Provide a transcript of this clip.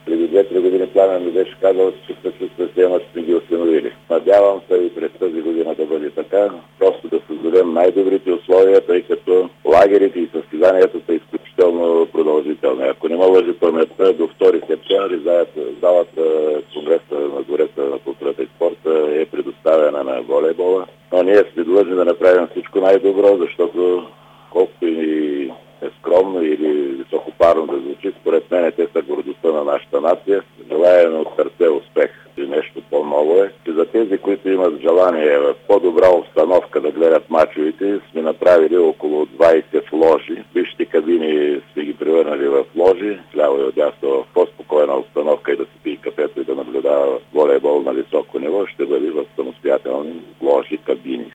преди 2-3 години Пламен ми беше казал, че се чувства се едно, че сме ги установили. Надявам се и през тази година да бъде така, просто да създадем най-добрите условия, тъй като лагерите и състезанията са изключително продължителни. Ако не ме лъжи паметта, до 2 септември залата Конгреса на двореца на културата и спорта е предоставена на волейбола. Но ние сме длъжни да направим всичко най-добро, защото колкото и е скромно или високопарно да звучи, според мен те са гордостта на нашата нация. Желаем от сърце успех и нещо по-ново е. И за тези, които имат желание в по-добра обстановка да гледат мачовете, сме направили около 20 ложи. Вижте кабини сме ги превърнали в ложи, ляво и отдясно в по-спокойна обстановка и да се пие кафето и да наблюдава волейбол на високо ниво, ще бъде в самостоятелни ложи, кабини.